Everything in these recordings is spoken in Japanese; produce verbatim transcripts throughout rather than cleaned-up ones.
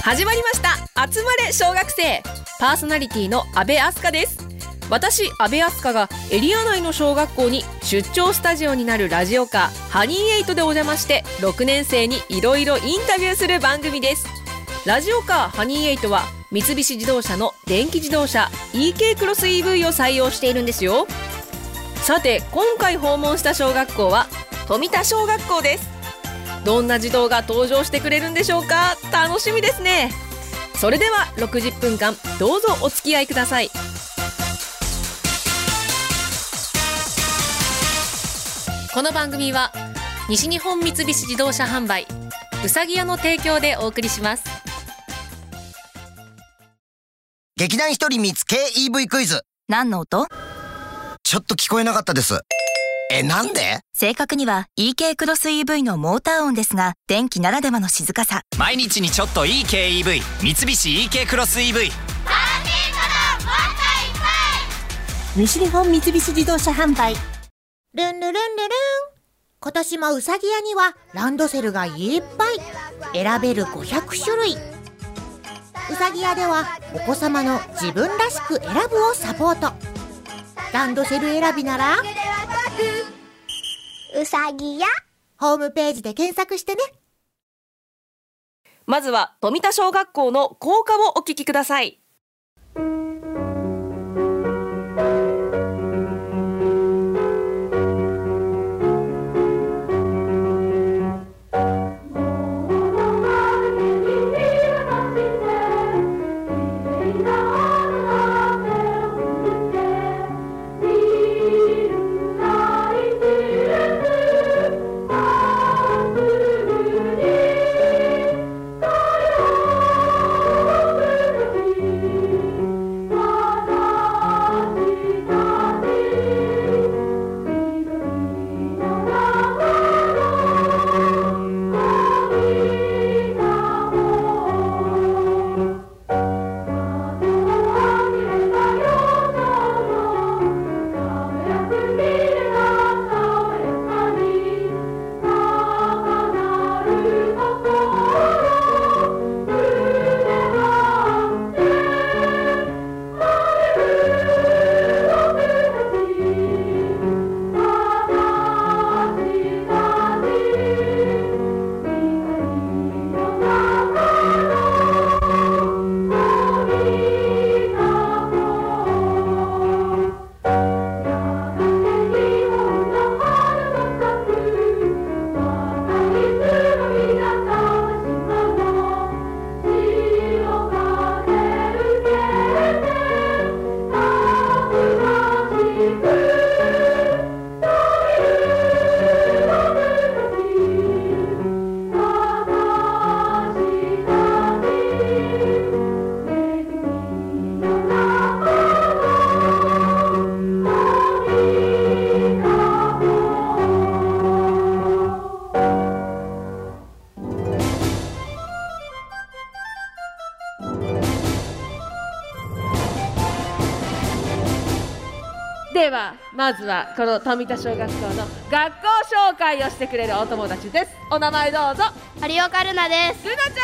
始まりました。集まれ小学生。パーソナリティの阿部明日香です。私阿部明日香がエリア内の小学校に出張スタジオになるラジオカーハニーエイトでお邪魔してろくねん生にいろいろインタビューする番組です。ラジオカーハニーエイトは三菱自動車の電気自動車 イーケー クロス イーブイ を採用しているんですよ。さて今回訪問した小学校は富田小学校です。どんな児童が登場してくれるんでしょうか。楽しみですね。それではろくじゅっぷんかんどうぞお付き合いください。この番組は西日本三菱自動車販売うさぎ屋の提供でお送りします。 劇団ひとりみつ ケーイーブイ クイズ。 何の音？ ちょっと聞こえなかったです。え、なんで？ 正確には イーケー クロス イーブイ のモーター音ですが、電気ならではの静かさ。 毎日にちょっといい ケーイーブイ 三菱 イーケー クロス イーブイ。 西日本三菱自動車販売。 ルンルルンルルン。今年もうさぎ屋にはランドセルがいっぱい。選べるごひゃくしゅるい。うさぎ屋ではお子様の自分らしく選ぶをサポート。ランドセル選びならうさぎ屋ホームページで検索してね。 まずは富田小学校の校歌をお聞きください。ではまずはこの富田小学校の学校紹介をしてくれるお友達です。お名前どうぞ。 有岡ルナです。 ルナちゃん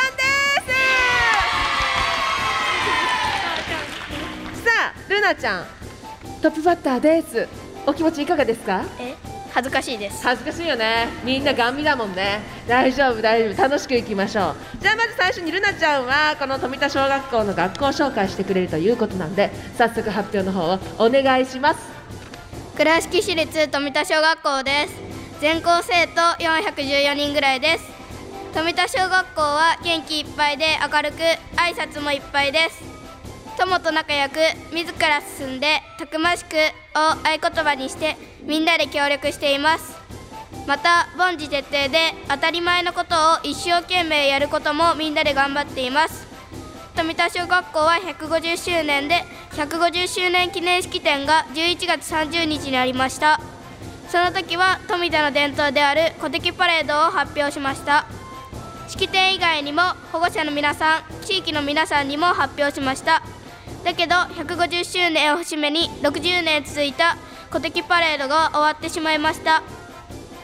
です。さあルナちゃんトップバッターです。お気持ちいかがですか？ え恥ずかしいです。 恥ずかしいよね。みんなガン見だもんね。大丈夫大丈夫、楽しくいきましょう。じゃあまず最初にルナちゃんはこの富田小学校の学校紹介してくれるということなんで、早速発表の方をお願いします。 倉敷市立富田小学校です。全校生徒よんひゃくじゅうよにんぐらいです。富田小学校は元気いっぱいで明るく、挨拶もいっぱいです。友と仲良く、自ら進んでたくましくを合言葉にしてみんなで協力しています。また凡事徹底で当たり前のことを一生懸命やることもみんなで頑張っています。富田小学校はひゃくごじゅっしゅうねんでひゃくごじゅっしゅうねん記念式典がじゅういちがつさんじゅうにちにありました。その時は富田の伝統である鼓笛パレードを発表しました。式典以外にも保護者の皆さん、地域の皆さんにも発表しました。だけどひゃくごじゅっしゅうねんを節目にろくじゅうねん続いた鼓笛パレードが終わってしまいました。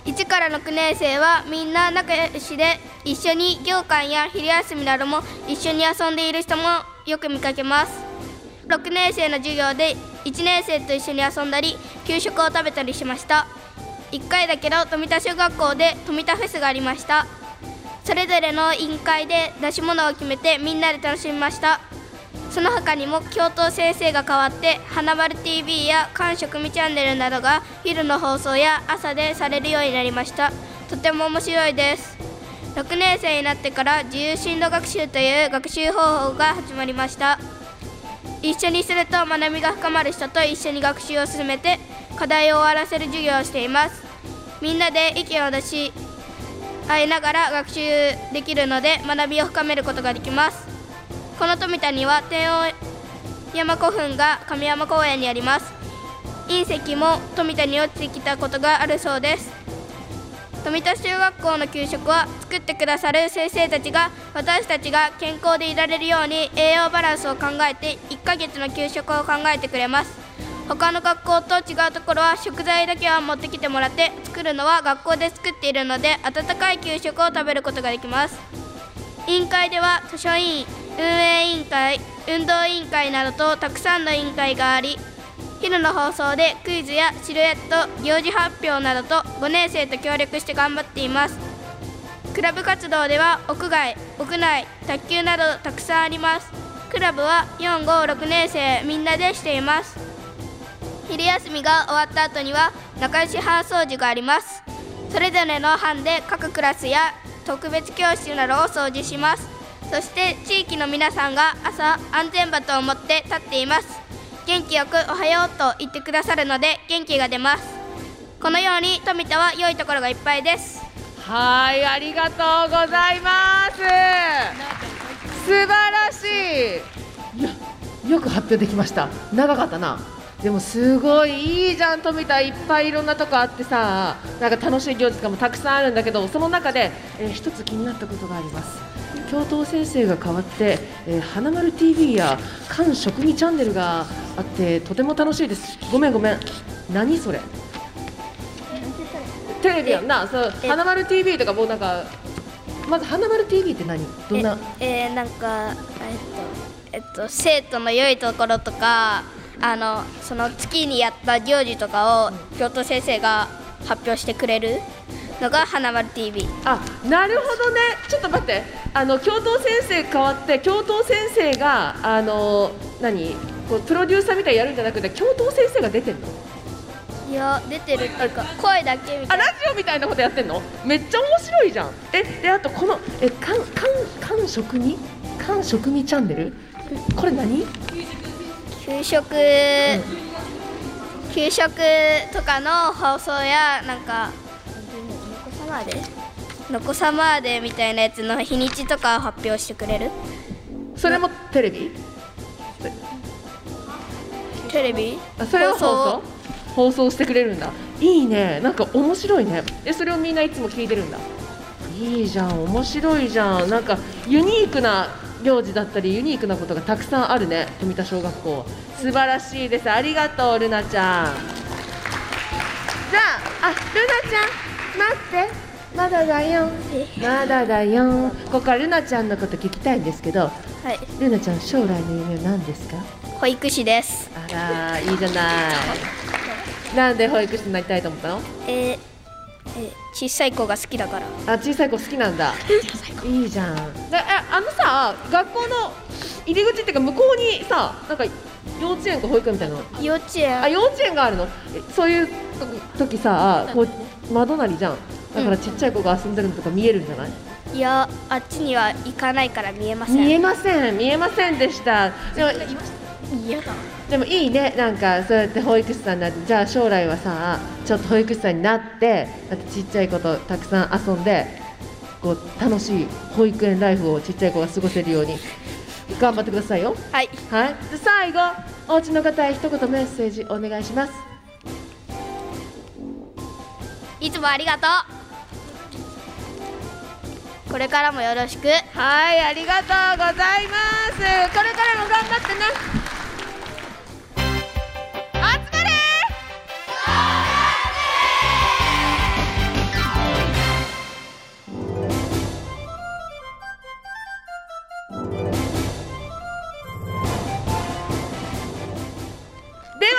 いちからろくねん生はみんな仲良しで、一緒に行間や昼休みなども一緒に遊んでいる人もよく見かけます。ろくねん生の授業でいちねん生と一緒に遊んだり給食を食べたりしました。いっかいだけど富田小学校で富田フェスがありました。それぞれの委員会で出し物を決めてみんなで楽しみました。その他にも教頭先生が変わって花丸 ティーブイ や感食味チャンネルなどが昼の放送や朝でされるようになりました。とても面白いです。ろくねん生になってから自由進路学習という学習方法が始まりました。一緒にすると学びが深まる人と一緒に学習を進めて課題を終わらせる授業をしています。みんなで意見を出し合いながら学習できるので学びを深めることができます。この富田には天王山古墳が上山公園にあります。隕石も富田に落ちてきたことがあるそうです。富田小学校の給食は作ってくださる先生たちが私たちが健康でいられるように栄養バランスを考えていっかげつの給食を考えてくれます。他の学校と違うところは食材だけは持ってきてもらって作るのは学校で作っているので温かい給食を食べることができます。委員会では図書委員、運営委員会、運動委員会などとたくさんの委員会があり、昼の放送でクイズやシルエット、行事発表などとごねん生と協力して頑張っています。クラブ活動では屋外、屋内、卓球などたくさんあります。クラブはよん、ご、ろくねん生みんなでしています。昼休みが終わった後には仲良し班掃除があります。それぞれの班で各クラスや特別教室などを掃除します。そして地域の皆さんが朝安全バトンを持って立っています。元気よくおはようと言ってくださるので元気が出ます。このように富田は良いところがいっぱいです。 はい、ありがとうございます。素晴らしい。いや、よく発表できました。長かったな。でもすごいいいじゃん富田、いっぱいいろんなとこあってさ、なんか楽しい行事とかもたくさんあるんだけど、その中で、えー、一つ気になったことがあります。教頭先生が変わって、えー、花丸 ティーブイ や感食味チャンネルがあってとても楽しいです。ごめんごめん、何それ、テレビやんな。そう、花丸 ティーブイ とかもうなんか、まず花丸 ティーブイ って何、どんなえ、えー、なんかえっと、えっと、生徒の良いところとか、あのその月にやった行事とかを教頭先生が発表してくれるのが花丸 ティーブイ。 あ、なるほどね。ちょっと待って、あの教頭先生変わって教頭先生があの何こうプロデューサーみたいにやるんじゃなくて教頭先生が出てんの？ いや、出てるっていうか声だけみたいな。 あ、ラジオみたいなことやってんの？めっちゃ面白いじゃん。え、であとこのえかんかんかん食味かん食味チャンネル、これ何？ 給食、うん、給食とかの放送やなんかのこさまでのこさまでみたいなやつの日にちとかを発表してくれる。 それもテレビ？ テレビ？ あ、それを放送放送してくれるんだ。いいね、なんか面白いね。でそれをみんないつも聞いてるんだ。いいじゃん、面白いじゃん。なんかユニークな行事だったりユニークなことがたくさんあるね、富田小学校。素晴らしいです。ありがとう、ルナちゃん。じゃあ、あ、ルナちゃん待って、まだだよまだだよ。ここからルナちゃんのこと聞きたいんですけど、 はい、 ルナちゃん将来の夢は何ですか？ 保育士です。 あら、いいじゃない。なんで保育士になりたいと思ったの？ えーえ小さい子が好きだから。 あ、小さい子好きなんだ。いいじゃん。で、あのさ、学校の入り口っていうか向こうにさ、なんか幼稚園か保育園みたいなの。 幼稚園。 あ、幼稚園があるの。そういう時さ、こう窓なりじゃん。だからちっちゃい子が遊んでるのとか見えるんじゃない？ いや、あっちには行かないから見えません。 見えません、見えませんでした。でも嫌だ。 でもいいね、なんかそうやって保育士さんになって、じゃあ将来はさ、ちょっと保育士さんになって、だってちっちゃい子とたくさん遊んで、こう楽しい保育園ライフをちっちゃい子が過ごせるように頑張ってくださいよ。 はい。 はい。で最後、お家の方へ一言メッセージお願いします。 いつもありがとう。これからもよろしく。 はい、ありがとうございます。これからも頑張ってね。集まれー！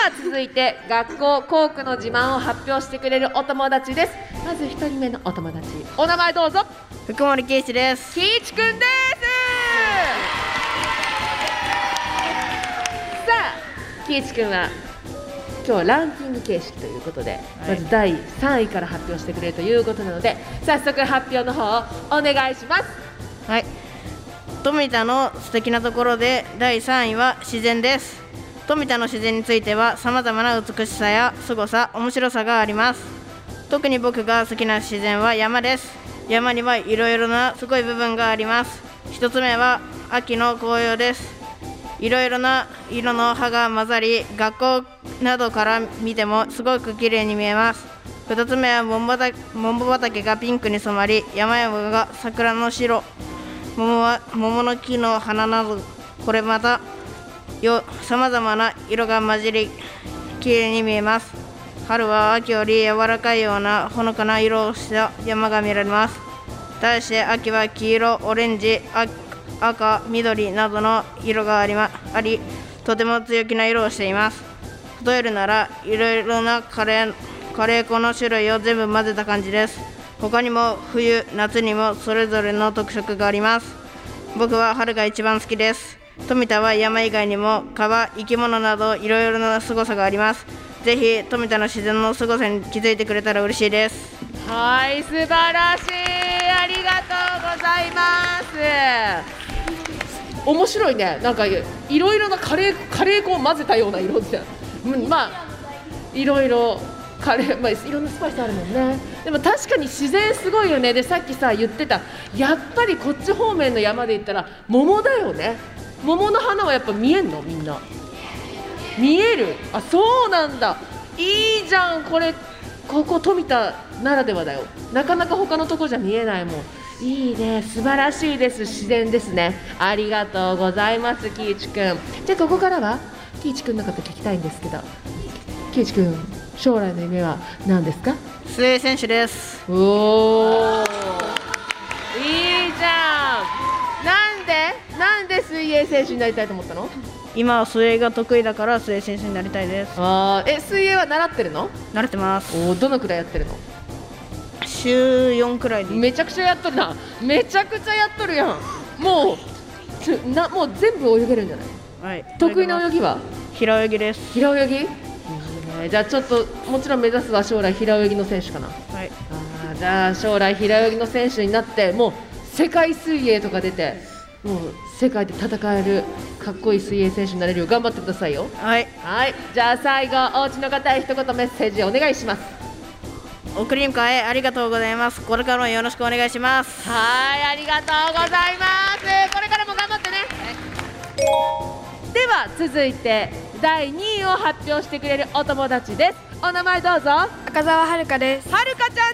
は続いて学校校区の自慢を発表してくれるお友達です。まずひとりめのお友達、お名前どうぞ。 福森圭一です。 喜一くんです。さあ喜一くんは今日はランキング形式ということで、はい、まずだいさんいから発表してくれるということなので、早速発表の方をお願いします。 はい、富田の素敵なところでだいさんいは自然です。富田の自然については様々な美しさや凄さ、面白さがあります。特に僕が好きな自然は山です。山にはいろいろなすごい部分があります。一つ目は秋の紅葉です。いろいろな色の葉が混ざり、学校などから見てもすごく綺麗に見えます。二つ目は桃畑、桃畑がピンクに染まり、山々が桜の白、桃は桃の木の花など、これまたさまざまな色が混じり綺麗に見えます。春は秋より柔らかいようなほのかな色をした山が見られます。対して秋は黄色、オレンジ、赤、緑などの色があり、ま、ありとても強気な色をしています。例えるならいろいろなカレー、カレー粉の種類を全部混ぜた感じです。他にも冬、夏にもそれぞれの特色があります。僕は春が一番好きです。富田は山以外にも川、生き物などいろいろな凄さがあります。ぜひ富田の自然の凄さに気づいてくれたら嬉しいです。 はい、素晴らしい、ありがとうございます。面白いね。なんかいろいろなカレー、カレー粉を混ぜたような色じゃん、うん、まあいろいろカレー、まあ、いろんなスパイスあるもんね。でも確かに自然すごいよね。でさっきさ言ってた、やっぱりこっち方面の山で言ったら桃だよね。桃の花はやっぱ見えんの？みんな見える？あ、そうなんだ。いいじゃん。これここ富田ならではだよ。なかなか他のとこじゃ見えないもん。いいね、素晴らしいです。自然ですね。ありがとうございます、喜一くん。じゃあここからは喜一くんのこと聞きたいんですけど、喜一くん将来の夢は何ですか？ 水泳選手です。 おー、いいじゃん。なんでなんで水泳選手になりたいと思ったの？ 今は水泳が得意だから水泳選手になりたいです。 あー、え、水泳は習ってるの？ 習ってます。 おー、どのくらいやってるの？ しゅうよんくらいで。 めちゃくちゃやっとるな。めちゃくちゃやっとるやん。もうな、もう全部泳げるんじゃない？ はい。 得意な泳ぎは？ 平泳ぎです。 平泳ぎ？いいね。じゃあちょっともちろん目指すは将来平泳ぎの選手かな。 はい。 あー、じゃあ将来平泳ぎの選手になってもう世界水泳とか出て、もう世界で戦えるかっこいい水泳選手になれるよう頑張ってくださいよ。 はい。 はい。じゃあ最後お家の方へ一言メッセージお願いします。 送り迎えありがとうございます。これからもよろしくお願いします。 はい、ありがとうございます。これからも頑張ってね。はい、では続いてだいにいを発表してくれるお友達です。お名前どうぞ。 赤澤はるかです。 はるかちゃんです。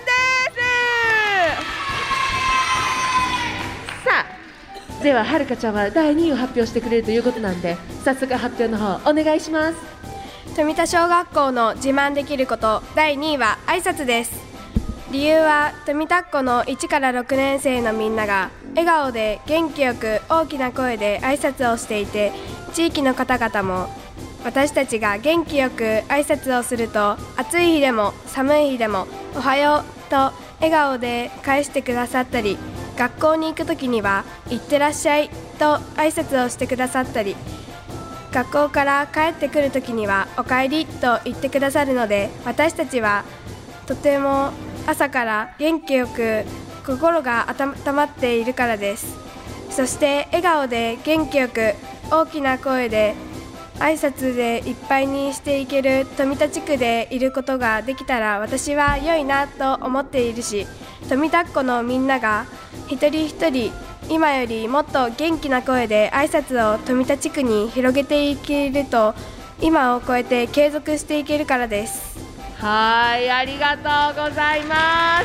さあ、でははるかちゃんはだいにいを発表してくれるということなんで、早速発表の方お願いします。 富田小学校の自慢できることだいにいは挨拶です。理由は富田っ子のいちからろくねん生のみんなが笑顔で元気よく大きな声で挨拶をしていて、地域の方々も私たちが元気よく挨拶をすると、暑い日でも寒い日でもおはようと笑顔で返してくださったり、学校に行くときにはいってらっしゃいと挨拶をしてくださったり、学校から帰ってくるときにはおかえりと言ってくださるので、私たちはとても朝から元気よく心が温まっているからです。そして笑顔で元気よく大きな声で挨拶でいっぱいにしていける富田地区でいることができたら私は良いなと思っているし、富田っ子のみんなが一人一人今よりもっと元気な声で挨拶を富田地区に広げていけると、今を超えて継続していけるからです。 はい、ありがとうございます。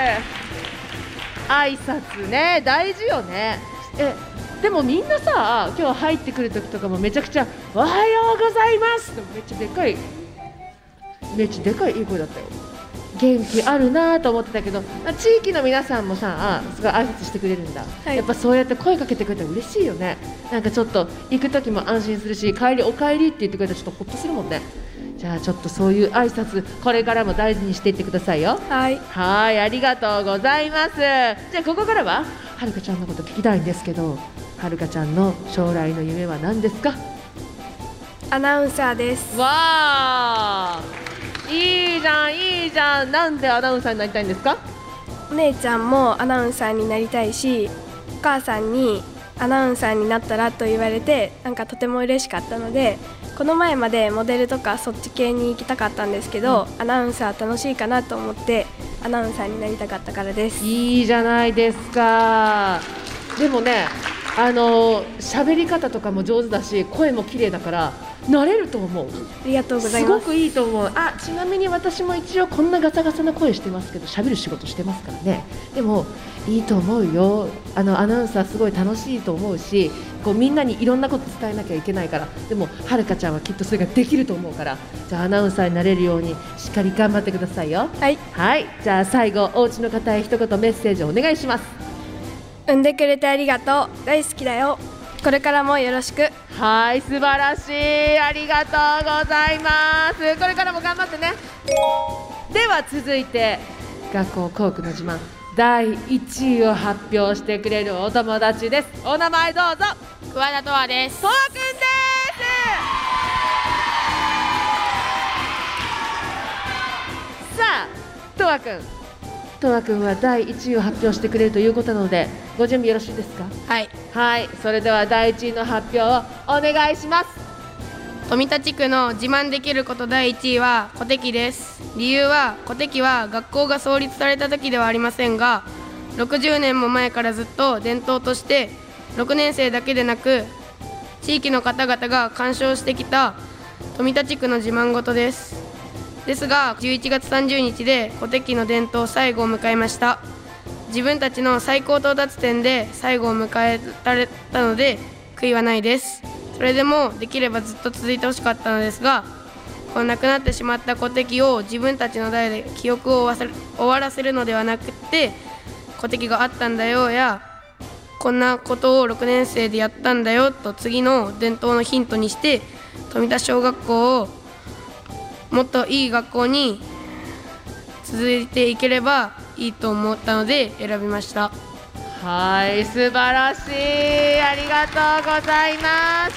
挨拶ね、大事よね。え、でもみんなさ、今日入ってくる時とかもめちゃくちゃおはようございますってめっちゃでかいめっちゃでかいいい声だったよ。元気あるなと思ってたけど、地域の皆さんもさ、すごい挨拶してくれるんだ、はい、やっぱそうやって声かけてくれたら嬉しいよね。なんかちょっと行く時も安心するし、帰りお帰りって言ってくれたらちょっとほっとするもんね。 じゃあちょっとそういう挨拶これからも大事にしていってくださいよ。 はいはい、ありがとうございます。じゃあここからははるかちゃんのこと聞きたいんですけど、はるかちゃんの将来の夢は何ですか？ アナウンサーです。 わあ、いいじゃんいいじゃん。なんでアナウンサーになりたいんですか？ お姉ちゃんもアナウンサーになりたいし、お母さんにアナウンサーになったらと言われて、なんかとても嬉しかったので、この前までモデルとかそっち系に行きたかったんですけど、うん、アナウンサー楽しいかなと思ってアナウンサーになりたかったからです。 いいじゃないですか。でもね、あの喋り方とかも上手だし声も綺麗だからなれると思う。 ありがとうございます。 すごくいいと思う。あ、ちなみに私も一応こんなガサガサな声してますけど喋る仕事してますからね。でもいいと思うよ。あのアナウンサーすごい楽しいと思うし、こうみんなにいろんなこと伝えなきゃいけないから。でもはるかちゃんはきっとそれができると思うから、じゃあアナウンサーになれるようにしっかり頑張ってくださいよ。 はいはい、じゃあ最後お家の方へ一言メッセージをお願いします。 産んでくれてありがとう、大好きだよ、これからもよろしく。 はい、素晴らしい、ありがとうございます。これからも頑張ってね。では続いて学校校区の自慢だいいちいを発表してくれるお友達です。お名前どうぞ。 桑田とわです。 とわくんです。さあとわくん、とわくんはだいいちいを発表してくれるということなので、ご準備よろしいですか？ はいはい、それではだいいちいの発表をお願いします。 富田地区の自慢できることだいいちいは小敵です。理由は小敵は学校が創立された時ではありませんが、ろくじゅうねんも前からずっと伝統としてろくねん生だけでなく地域の方々が鑑賞してきた富田地区の自慢事です。ですがじゅういちがつさんじゅうにちで小敵の伝統最後を迎えました。自分たちの最高到達点で最後を迎えられたので悔いはないです。それでもできればずっと続いてほしかったのですが、こう亡くなってしまった小敵を自分たちの代で記憶を終わらせるのではなくて、小敵があったんだよやこんなことをろくねん生でやったんだよと次の伝統のヒントにして富田小学校をもっといい学校に続いていければいいと思ったので選びました。 はい、素晴らしい、ありがとうございます。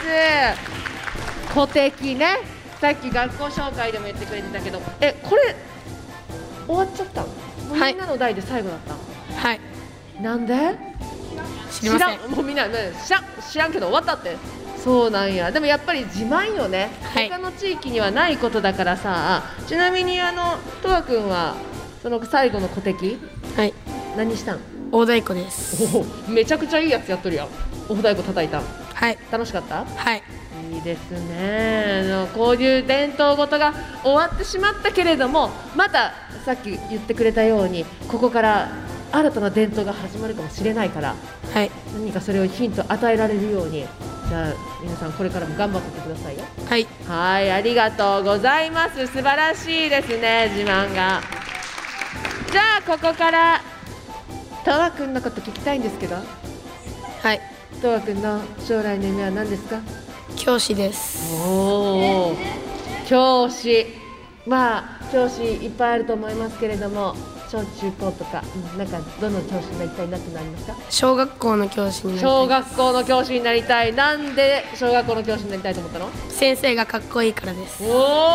小敵ね、さっき学校紹介でも言ってくれてたけど、え、これ終わっちゃったの？もうみんなの代で最後だったの？ はい。 なんで？ 知りません。 知らん、もうみんな、ね、知らん、知らんけど終わったって。そうなんや。でもやっぱり自慢よね、はい、他の地域にはないことだからさ。ちなみにあのとわくんはその最後の小敵、 はい、 何したん？ 大太鼓です。 お、めちゃくちゃいいやつやっとるやん。お太鼓叩いた。 はい。 楽しかった？ はい。 いいですね。あのこういう伝統事が終わってしまったけれども、またさっき言ってくれたようにここから新たな伝統が始まるかもしれないから、 はい、 何かそれをヒント与えられるように、じゃあ皆さんこれからも頑張っててくださいよ。 はい。 はい、ありがとうございます。素晴らしいですね、自慢が。じゃあここからとわくんのこと聞きたいんですけど。 はい。 とわくんの将来の夢は何ですか？ 教師です。 おー、教師。まあ教師いっぱいあると思いますけれども、小中高とか、うん、なんかどの教師になりたいなってなりますか？ 小学校の教師になりたい。 小学校の教師になりたい。なんで小学校の教師になりたいと思ったの？ 先生がかっこいいからです。 おー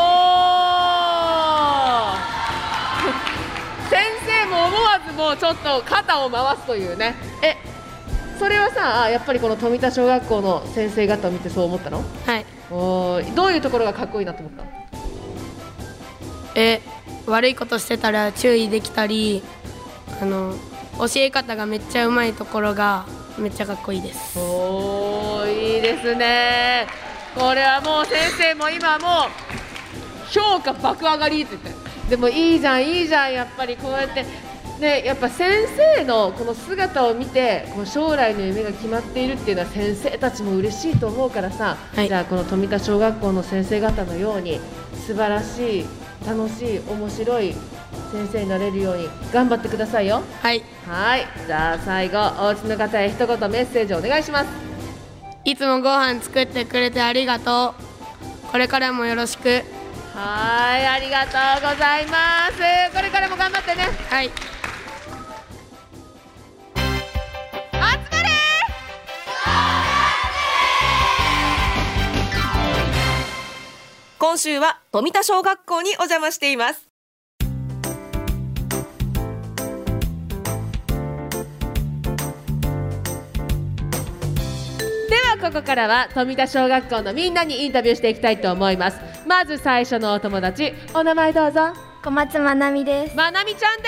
先生も思わずもうちょっと肩を回すというね。え、それはさ、やっぱりこの富田小学校の先生方を見てそう思ったの？ はい。 おー、どういうところがかっこいいなと思ったの？ え、悪いことしてたら注意できたり、あの教え方がめっちゃうまいところがめっちゃかっこいいです。 おー、いいですね。これはもう先生も今もう評価爆上がりって言って、でもいいじゃんいいじゃん。やっぱりこうやってね、やっぱ先生のこの姿を見てこの将来の夢が決まっているっていうのは先生たちも嬉しいと思うからさ、はい、じゃあこの富田小学校の先生方のように素晴らしい楽しい面白い先生になれるように頑張ってくださいよ。 はい。 はい。じゃあ最後お家の方へ一言メッセージお願いします。 いつもご飯作ってくれてありがとう。これからもよろしく。 はい、ありがとうございます。これからも頑張ってね。 はい。 集まれ。 今週は富田小学校にお邪魔しています。 ではここからは富田小学校のみんなにインタビューしていきたいと思います。まず最初のお友達、お名前どうぞ。 小松まなみです。 まなみちゃんです。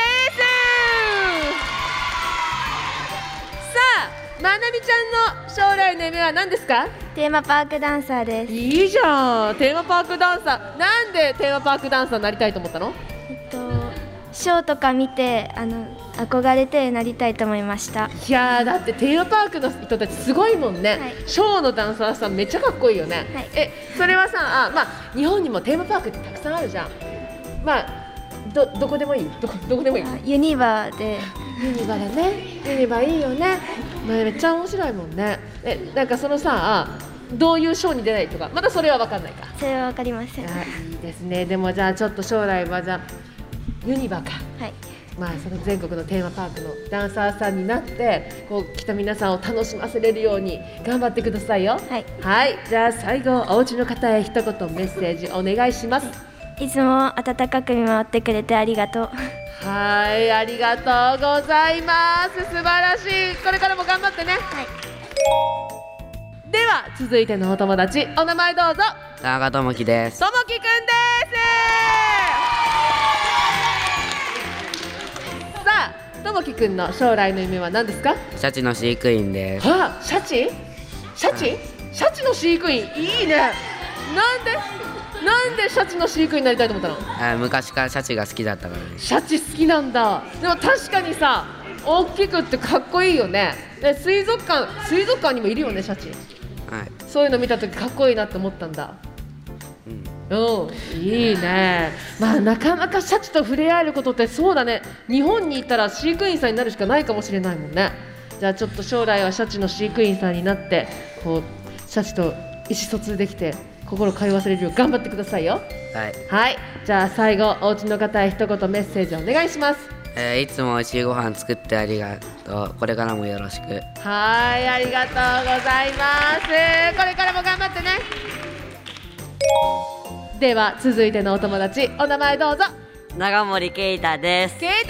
さあ、まなみちゃんの将来の夢は何ですか？ テーマパークダンサーです。 いいじゃん、テーマパークダンサー。なんでテーマパークダンサーになりたいと思ったの？ えっとショーとか見てあの憧れてなりたいと思いました。 いやー、だってテーマパークの人たちすごいもんね、はい、ショーのダンサーさんめっちゃかっこいいよね、はい、えそれはさあ、まあ、日本にもテーマパークってたくさんあるじゃん。まあ ど, どこでもいい ど, どこでもいいユニバーでユニバーだね。ユニバーいいよね、まあ、めっちゃ面白いもんね。えなんかそのさどういうショーに出ないとかまだそれは分かんないか。 それは分かりません。 いいですね。でもじゃあちょっと将来はじゃあユニバーか、はい、まあ、その全国のテーマパークのダンサーさんになってこう来た皆さんを楽しませれるように頑張ってくださいよ。はい、はい、じゃあ最後お家の方へ一言メッセージお願いします。 いつも温かく見守ってくれてありがとう。 はい、ありがとうございます。素晴らしい。これからも頑張ってね。はい、では続いてのお友達、お名前どうぞ。 田中智樹です。 ともきくんです。さあ、ともきくんの将来の夢は何ですか？ シャチの飼育員です。 あ、シャチ？シャチ？シャチの飼育員、いいね。なんでなんでシャチの飼育員になりたいと思ったの？ あ、昔からシャチが好きだったからね。 シャチ好きなんだ。でも確かにさ、大きくってかっこいいよね。で水族館水族館にもいるよね、シャチ。はい、そういうの見たときかっこいいなって思ったんだ。うん、うん、いいね。まあなかなかシャチと触れ合えることってそうだね。日本にいたら飼育員さんになるしかないかもしれないもんね。じゃあちょっと将来はシャチの飼育員さんになってこうシャチと意思疎通できて心通わせれるよう頑張ってくださいよ。はい、はい、じゃあ最後お家の方へ一言メッセージお願いします。 えー、いつも美味しいご飯作ってありがとう。これからもよろしく。 はい、ありがとうございます。これからも頑張ってね。では続いてのお友達、お名前どうぞ。 長森圭太です。 圭太くんです。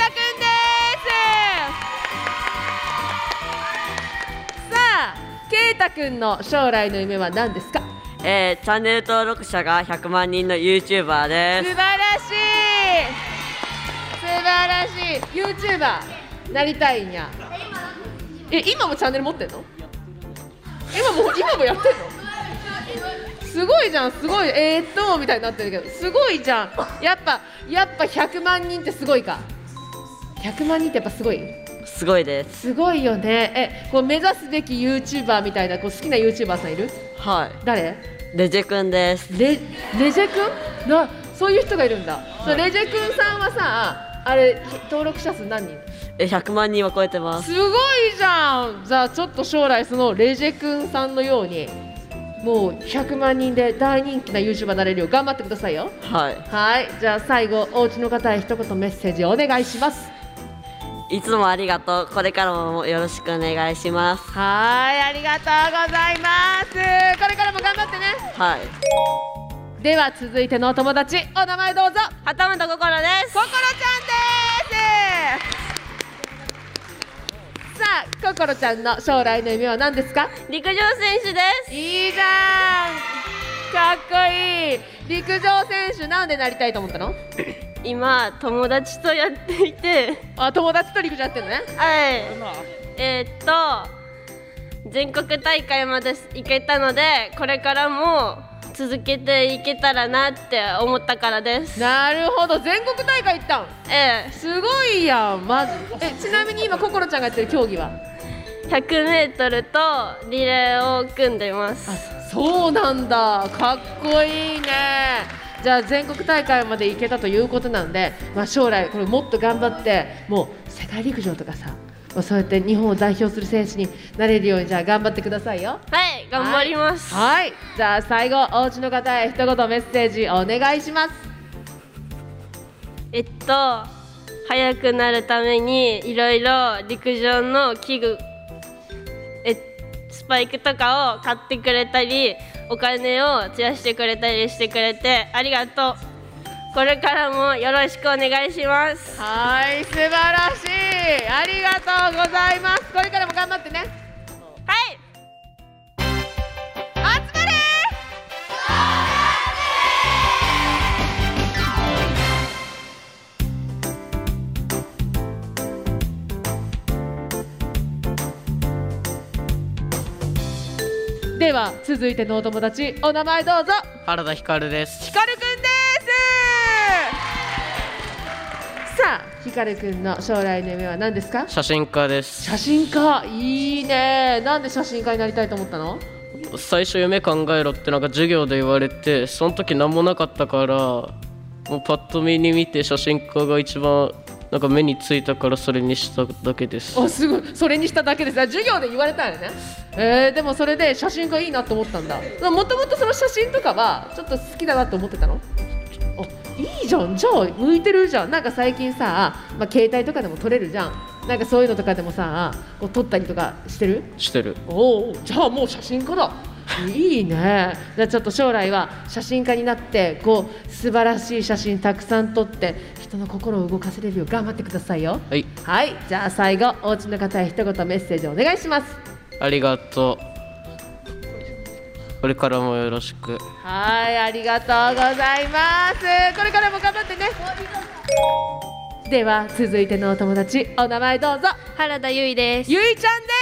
さあ、圭太くんの将来の夢は何ですか？ えー、チャンネル登録者がひゃくまんにんの YouTuber です。 素晴らしい素晴らしい。 YouTuber なりたいんや。え、今もチャンネル持ってんの？今も今もやってんの？すごいじゃん。すごい。えー、っとみたいになってるけどすごいじゃん。やっぱやっぱひゃくまんにんってすごいか。ひゃくまんにんってやっぱすごい？ すごいです。 すごいよね。え、こう目指すべき YouTuber みたいなこう好きな YouTuber さんいる？ はい。 誰？ レジェくんです。 レレジェくんな、そういう人がいるんだ。はい、レジェくんさんはさ、あれ登録者数何人？ え、ひゃくまんにんは超えてます。 すごいじゃん。じゃあちょっと将来そのレジェくんさんのようにもうひゃくまんにんで大人気な YouTuber になれるよう頑張ってくださいよ。はい、はい、じゃあ最後お家の方へ一言メッセージお願いします。 いつもありがとう。これからもよろしくお願いします。 はい、ありがとうございます。これからも頑張ってね。はい。では続いてのお友達、お名前どうぞ。 畑本心です。 心ちゃんです。さあ、心ちゃんの将来の夢は何ですか？ 陸上選手です。 いいじゃん、かっこいい。陸上選手なんでなりたいと思ったの？ 今友達とやっていて。 あ、友達と陸上やってるのね。 はい。えー、っと全国大会まで行けたのでこれからも続けていけたらなって思ったからです。 なるほど、全国大会行ったん？ ええ。 すごいやん。まずえちなみに今心ちゃんがやってる競技はひゃくメートルとリレーを組んでいます。 あ、そうなんだ。かっこいいね。じゃあ全国大会まで行けたということなんで、まあ、将来これもっと頑張ってもう世界陸上とかさ、 そうやって日本を代表する選手になれるようにじゃあ頑張ってくださいよ。 はい頑張ります。 はい、はい、じゃあ最後お家の方へ一言メッセージお願いします。 えっと速くなるためにいろいろ陸上の器具えスパイクとかを買ってくれたりお金を散らしてくれたりしてくれてありがとう。これからもよろしくお願いします。 はい、素晴らしい、ありがとうございます。これからも頑張ってね。 はい、 集まれでは続いてのお友達お名前どうぞ。 原田光です。 ひかるくんです。さあひかるくんの将来の夢は何ですか？ 写真家です。 写真家、いいね。なんで写真家になりたいと思ったの？ 最初夢考えろってなんか授業で言われて、その時何もなかったからもうパッと見に見て写真家が一番なんか目についたからそれにしただけです。 あ、すごい、それにしただけです。授業で言われたよね。えー、でもそれで写真がいいなと思ったんだ。もともとその写真とかはちょっと好きだなと思ってたの？あ、いいじゃん、じゃあ向いてるじゃん。なんか最近さ、まあ、携帯とかでも撮れるじゃん。なんかそういうのとかでもさこう撮ったりとかしてる？ してる。 おお、じゃあもう写真家だ。いいね。じゃあちょっと将来は写真家になってこう素晴らしい写真たくさん撮って人の心を動かせれるよう頑張ってくださいよ。 はい、 はい、じゃあ最後お家の方へ一言メッセージお願いします。 ありがとう。これからもよろしく。 はい、ありがとうございます。これからも頑張ってね。では続いてのお友達お名前どうぞ。 原田ゆいです。 ゆいちゃんです。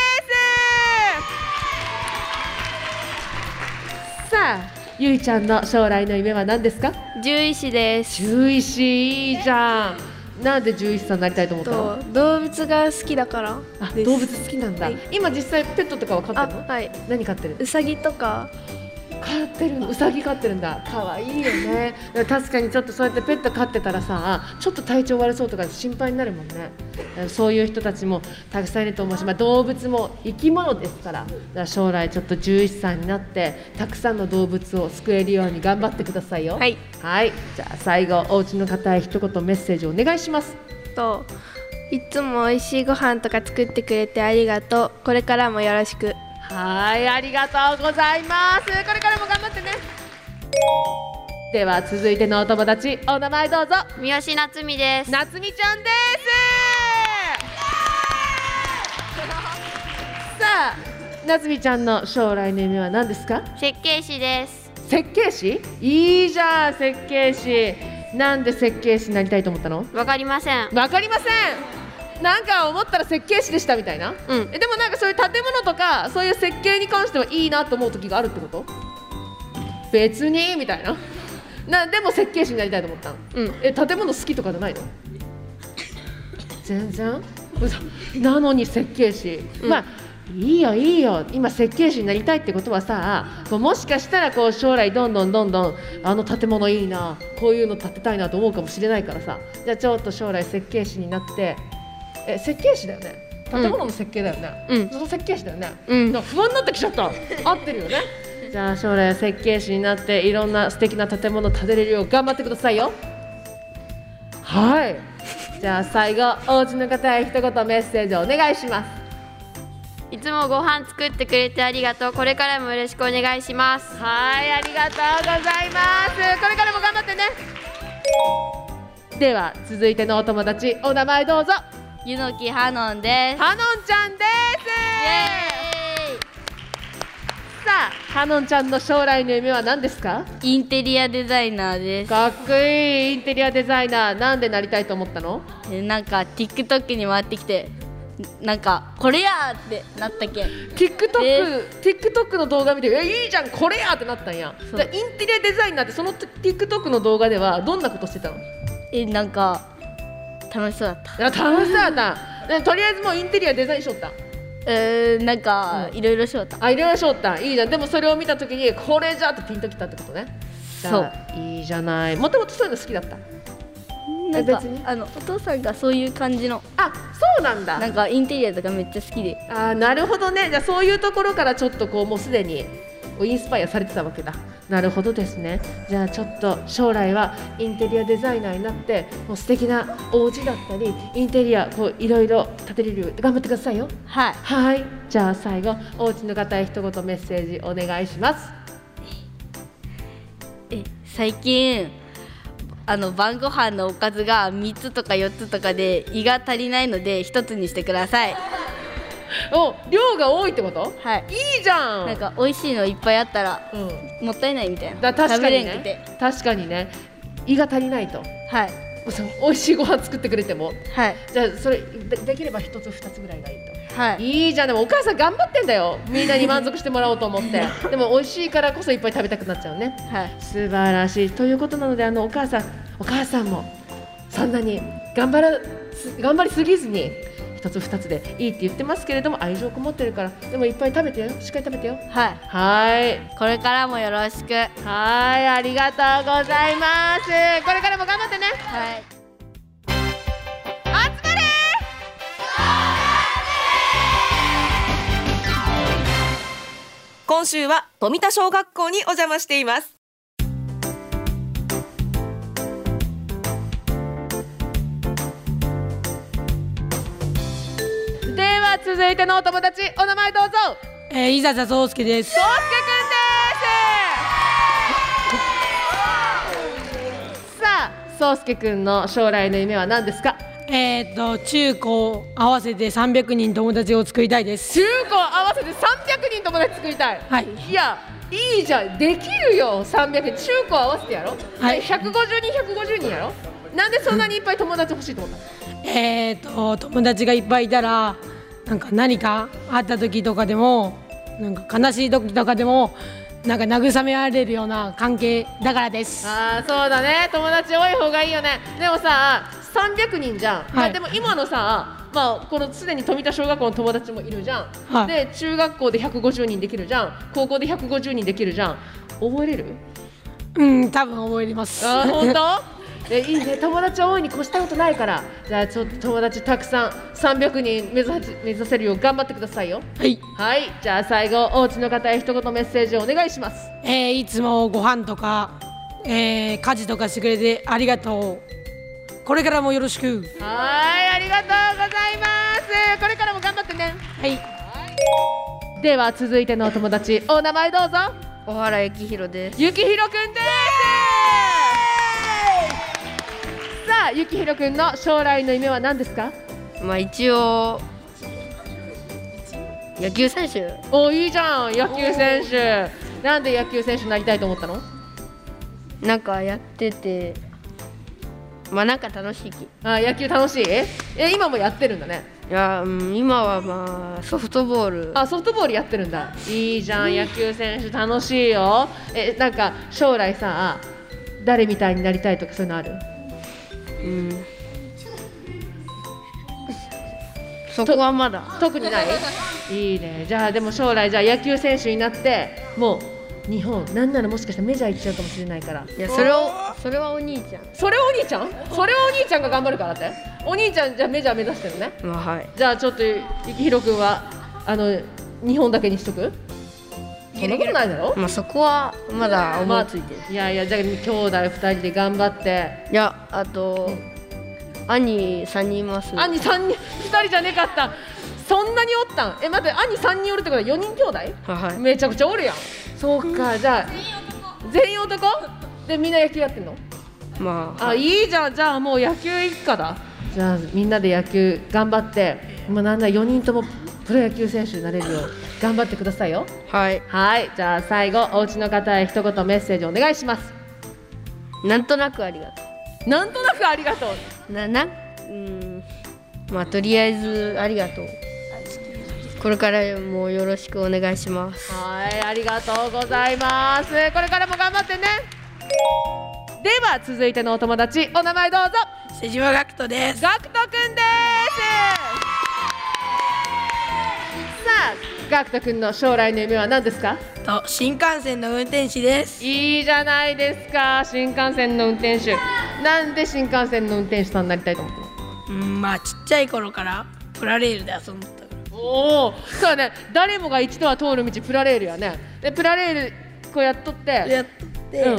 さあゆいちゃんの将来の夢は何ですか？ 獣医師です。 獣医師、いいじゃん。なんで獣医師さんになりたいと思ったの？ 動物が好きだからあ、 です。 動物好きなんだ、はい、今実際ペットとかは飼ってるの？ はい。 何飼ってる？ うさぎとか飼ってるの。うさぎ飼ってるんだ。可愛いよね。確かにちょっとそうやってペット飼ってたらさちょっと体調悪そうとか心配になるもんね。そういう人たちもたくさんいると思うし、まあ、動物も生き物ですから、だから将来ちょっと獣医師さんになってたくさんの動物を救えるように頑張ってくださいよ。 はい、 はい、じゃあ最後お家の方へ一言メッセージお願いします。 といつも美味しいご飯とか作ってくれてありがとう。これからもよろしく。 はい、ありがとうございます。これからも頑張ってね。では続いてのお友達お名前どうぞ。 三好夏美です。 夏美ちゃんです。さあ夏美ちゃんの将来の夢は何ですか？ 設計士です。 設計士、いいじゃん。設計士、なんで設計士になりたいと思ったの？ わかりません。 わかりません。なんか思ったら設計士でしたみたいな、うん、えでもなんかそういう建物とかそういう設計に関してはいいなと思う時があるってこと？別にみたいな。なでも設計士になりたいと思ったの、うん、え建物好きとかじゃないの？全然なのに設計士、うん、まあいいよいいよ。今設計士になりたいってことはさ、こうもしかしたらこう将来どんどんどんどんあの建物いいな、こういうの建てたいなと思うかもしれないからさ、じゃあちょっと将来設計士になってえ設計士だよね。建物の設計だよね。うん、その設計士だよね。うん、なんか不安になってきちゃった。合ってるよね。じゃあ将来設計士になっていろんな素敵な建物を建てれるよう頑張ってくださいよ。はい。じゃあ最後お家の方へ一言メッセージお願いします。 いつもご飯作ってくれてありがとう。これからもよろしくお願いします。 はい、ありがとうございます。これからも頑張ってね。では続いてのお友達お名前どうぞ。 ゆのきはのんです。 はのんちゃんです。 イエーイ。 さあはのんちゃんの将来の夢は何ですか？ インテリアデザイナーです。 かっこいい。インテリアデザイナー、なんでなりたいと思ったの？ えなんか TikTok に回ってきてなんかこれやーってなったけん TikTok, TikTok の動画見てえいいじゃんこれやーってなったんや。インテリアデザイナーってその TikTok の動画ではどんなことしてたの？ えなんか楽しそうだった。 いや楽しそうだったとりあえずもうインテリアデザインしよった。 えー、なんかいろいろしよった。 あいろいろしよった。いいじゃん。でもそれを見たときにこれじゃってピンときたってことね。 そういいじゃない。もともとそういうの好きだった？ なんかあのお父さんがそういう感じの、 あ、そうなんだ。 なんかインテリアとかめっちゃ好きで。 あー、なるほどね。じゃあそういうところからちょっとこうもうすでにインスパイアされてたわけだ。なるほどですね。じゃあちょっと将来はインテリアデザイナーになってもう素敵なお家だったりインテリアこういろいろ建てれるように頑張ってくださいよ。 はいはい。じゃあ最後お家の方へ一言メッセージお願いします。 え最近あの晩ご飯のおかずがみっつとかよっつとかで胃が足りないのでひとつにしてください。 お、量が多いってこと？ はい。 いいじゃん。 なんか美味しいのいっぱいあったら、うん、もったいないみたいな。 だ確かに食べれんくて。 ね。確かにね。胃が足りないと。 はい。 美味しいご飯作ってくれても。 はい。 じゃあそれ で, できれば一つ二つぐらいがいいと。 はい。 いいじゃん。でもお母さん頑張ってんだよ。みんなに満足してもらおうと思って。でも美味しいからこそいっぱい食べたくなっちゃうね。 はい。 素晴らしい。ということなのであのお母さんお母さんもそんなに頑張ら頑張りすぎずに。一つ二つでいいって言ってますけれども愛情こもってるからでもいっぱい食べてよしっかり食べてよ。 はいはいこれからもよろしく。 はいありがとうございます。これからも頑張ってね。 はい集まれ今週は富田小学校にお邪魔しています。 では続いてのお友達お名前どうぞ。 えー、伊佐宗介です。 宗介くんです。さあ宗介くんの将来の夢は何ですか？ えー、っと中高合わせてさんびゃくにん友達を作りたいです。 中高合わせてさんびゃくにん友達作りたい。 はい。 いやいいじゃんできるよ。さんびゃくにん中高合わせてやろ。はい。ひゃくごじゅうにんひゃくごじゅうにんやろ。なんでそんなにいっぱい友達欲しいと思ったの？ えー、っと友達がいっぱいいたらなんか何かあった時とかでもなんか悲しい時とかでもなんか慰められるような関係だからです。 ああそうだね友達多い方がいいよね。でもささんびゃくにんじゃん、はいまあ、でも今のさ、まあ、このすでに富田小学校の友達もいるじゃん、はい、で中学校でひゃくごじゅうにんできるじゃん高校でひゃくごじゅうにんできるじゃん覚えれる？ うん多分覚えれます。 あ本当？えいいね友達多いに越したことないからじゃあちょっと友達たくさんさんびゃくにん目指目指せるよう頑張ってくださいよ。 はいはいじゃあ最後お家の方へ一言メッセージをお願いします。 えー、いつもご飯とか、えー、家事とかしてくれてありがとう。これからもよろしく。 はいありがとうございます。これからも頑張ってね。 はい、 はい、では続いてのお友達お名前どうぞ。 小原幸宏です。 幸宏くんです。さあ幸宏くんの将来の夢は何ですか？ まあ一応野球選手。 おいいじゃん野球選手。なんで野球選手になりたいと思ったの？ なんかやっててまあなんか楽しい気。 あ野球楽しい？え今もやってるんだね。 いや、うん、今はまあソフトボール。 あソフトボールやってるんだ。いいじゃん野球選手楽しいよ。えなんか将来さ誰みたいになりたいとかそういうのある？ うんそこはまだ特にない？いいね。じゃあでも将来じゃあ野球選手になってもう日本なんならもしかしたらメジャー行っちゃうかもしれないから。 いやそれをそれはお兄ちゃん。 それはお兄ちゃん？それはお兄ちゃんが頑張るからって。お兄ちゃんじゃあメジャー目指してるね。 まあはい。 じゃあちょっと幸宏くんはあの日本だけにしとく？そんなことないだろ？ まあそこはまだ思いついてる。 まあ、いやいやじゃあ兄弟ふたりで頑張って。 いやあと、うん、兄さんにんいます。 兄さんにんふたりじゃねかった。そんなにおったん？え待って兄さんにんおるってことはよにん兄弟？ はい。 めちゃくちゃおるやん。そうかじゃあ全員男？でみんな野球やってんの？ まあ。 あいいじゃんじゃあもう野球一家だ。じゃあみんなで野球頑張ってもうなんだよにんともプロ野球選手になれるよう頑張ってくださいよ。 はいはいじゃあ最後お家の方へ一言メッセージお願いします。 なんとなくありがとう。なんとなくありがとう。 ななうんまあとりあえずありがとう。これからもよろしくお願いします。 はいありがとうございます。これからも頑張ってね。では続いてのお友達お名前どうぞ。 瀬島学人です。 学人くんです。さあ学人くんの将来の夢は何ですか？ と新幹線の運転士です。 いいじゃないですか新幹線の運転手。 なんで新幹線の運転手さんになりたいと思ったの？ うん、まあちっちゃい頃からプラレールで遊んでたから。 おお、そうね、誰もが一度は通る道プラレールやね。でプラレールこうやっとってやっとって、うん、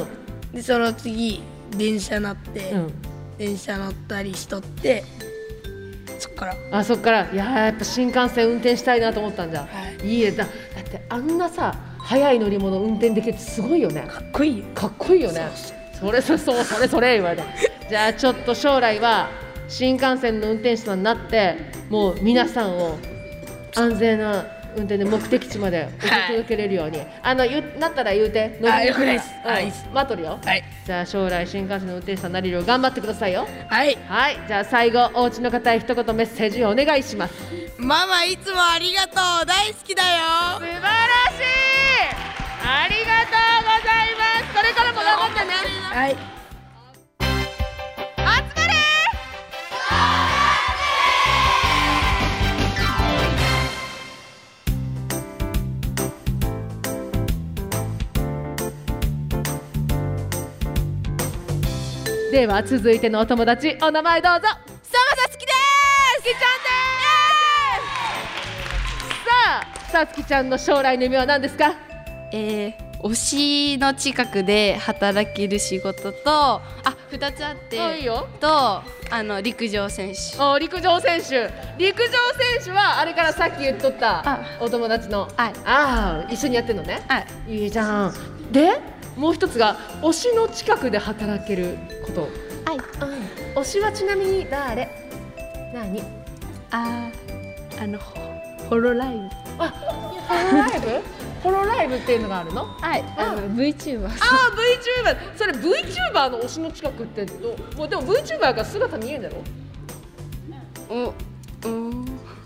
でその次電車乗って、うん、電車乗ったりしとってそっからあそっからいややっぱ新幹線運転したいなと思ったんじゃ、はい、いいえ だ, だってあんなさ速い乗り物運転できるってすごいよね。 かっこいいかっこいいよね。それそそうそれそれ言われてじゃあちょっと将来は新幹線の運転手さんになってもう皆さんを安全な運転で目的地まで届けれるように、はい、あのゆなったら言うて乗りに行くから、はい、待っとるよ、はい、じゃあ将来新幹線の運転手さんになれるよう頑張ってくださいよ。 はい、 はい、じゃあ最後お家の方へ一言メッセージをお願いします。 ママいつもありがとう、大好きだよ。 素晴らしい、ありがとうございます。これからも頑張ってね。 はい、 集まれでは続いてのお友達お名前どうぞ。 さまさつきです。 さつきちゃんです。さあさつきちゃんの将来の夢は何ですか？ えー、推しの近くで働ける仕事とあふたつあっていいよとあの陸上選手。 お陸上選手陸上選手はあれからさっき言っとったお友達のはいああ一緒にやってんのね。 はいいいじゃん。でもう一つが推しの近くで働けること。 はい、 うん、推しはちなみに誰？何？ ああのホロライブ。 あホロライブ？ホロライブっていうのがあるの？ はい、あの VTuber。 ああ VTuber。それ VTuber の推しの近くってどもうでも VTuber が姿見えんだろ？ おうん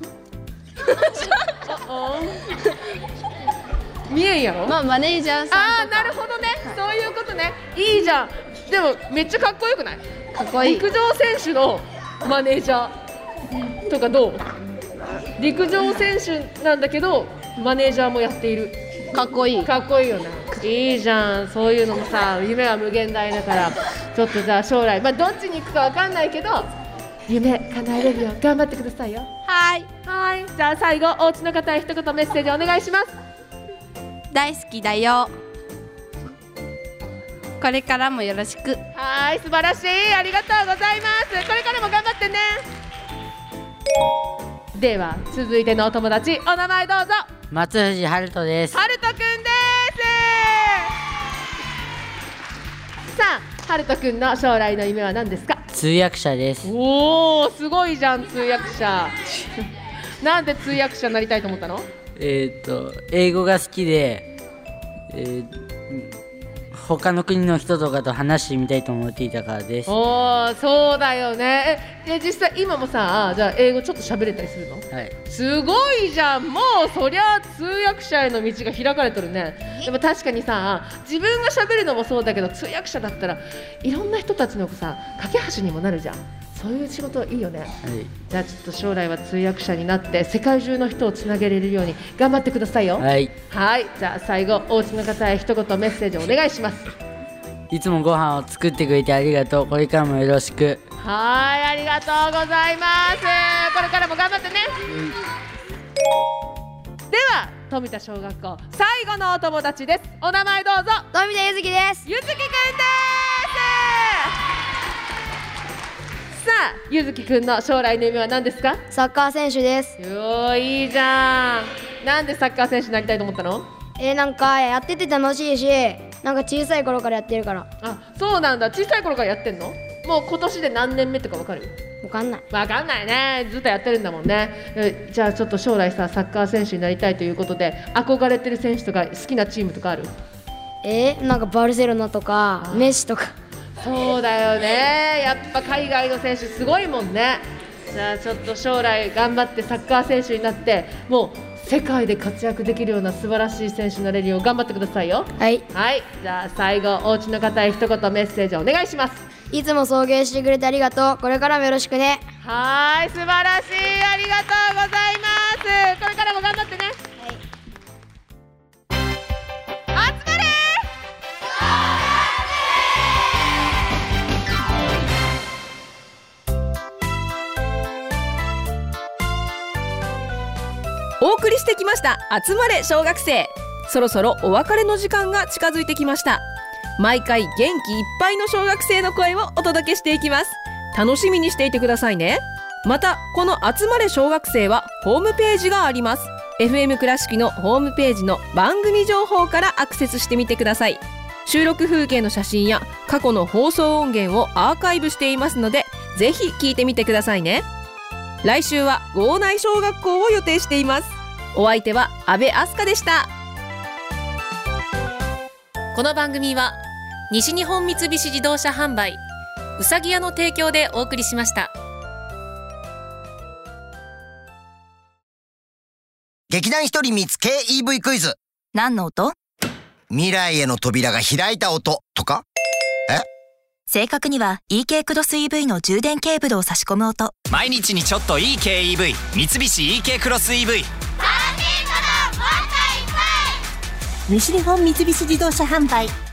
見えんやろ？ まあマネージャーさんとか。 ああなるほどね、そういうことね。いいじゃん。でもめっちゃかっこよくない？ かっこいい。 陸上選手のマネージャーとかどう？陸上選手なんだけどマネージャーもやっている。 かっこいい。 かっこいいよね。いいじゃん。そういうのもさ、夢は無限大だからちょっとじゃあ将来、まあどっちに行くかわかんないけど夢叶えれるよう頑張ってくださいよ。 はいはい。じゃあ最後お家の方へ一言メッセージお願いします。 大好きだよ。これからもよろしく。 はい、素晴らしい、ありがとうございます。これからも頑張ってね。では続いてのお友達お名前どうぞ。 松藤春人です。 春人くんです。さあ春人くんの将来の夢は何ですか？ 通訳者です。 おーすごいじゃん、通訳者なんで通訳者になりたいと思ったの？ えっと英語が好きで、えー他の国の人とかと話してみたいと思っていたからです。 おーそうだよね。え実際今もさ、じゃあ英語ちょっと喋れたりするの？ はい。 すごいじゃん。もうそりゃ通訳者への道が開かれてるね。でも確かにさ、自分が喋るのもそうだけど通訳者だったらいろんな人たちのさ架け橋にもなるじゃん。そういう仕事いいよね。はい。じゃあちょっと将来は通訳者になって世界中の人をつなげれるように頑張ってくださいよ。 はい。 はい。じゃあ最後お家の方へ一言メッセージお願いします。 いつもご飯を作ってくれてありがとう。これからもよろしく。 はい、ありがとうございます。これからも頑張ってね。うん、では富田小学校最後のお友達です。お名前どうぞ。 富田ゆずきです。 ゆずきくんです。さあゆずきくんの将来の夢は何ですか？ サッカー選手です。 よーいいじゃん。なんでサッカー選手になりたいと思ったの？ えー、なんかやってて楽しいし、なんか小さい頃からやってるから。 あ、そうなんだ。小さい頃からやってんの？もう今年で何年目とかわかる？ わかんない。 わかんないね。ずっとやってるんだもんね。じゃあちょっと将来さサッカー選手になりたいということで憧れてる選手とか好きなチームとかある？ えー、なんかバルセロナとかメッシとか。 そうだよね。やっぱ海外の選手すごいもんね。じゃあちょっと将来頑張ってサッカー選手になってもう世界で活躍できるような素晴らしい選手になれるよう頑張ってくださいよ。 はいはい。じゃあ最後お家の方へ一言メッセージお願いします。 いつも送迎してくれてありがとう。これからもよろしくね。 はい、素晴らしい、ありがとうございます。これからも頑張ってね。はい。集まれ送りしてきました集まれ小学生。そろそろお別れの時間が近づいてきました。毎回元気いっぱいの小学生の声をお届けしていきます。楽しみにしていてくださいね。またこの集まれ小学生はホームページがあります。 エフエム 倉敷のホームページの番組情報からアクセスしてみてください。収録風景の写真や過去の放送音源をアーカイブしていますので、ぜひ聞いてみてくださいね。来週は郷内小学校を予定しています。お相手は阿部明日香でした。この番組は西日本三菱自動車販売うさぎ屋の提供でお送りしました。 劇団ひとり見つけ イーブイ クイズ。 何の音？ 未来への扉が開いた音とか？え？ 正確には イーケー クロス イーブイ の充電ケーブルを差し込む音。 毎日にちょっといい軽 イーブイ 三菱 イーケー クロス イーブイ。 西日本三菱自動車販売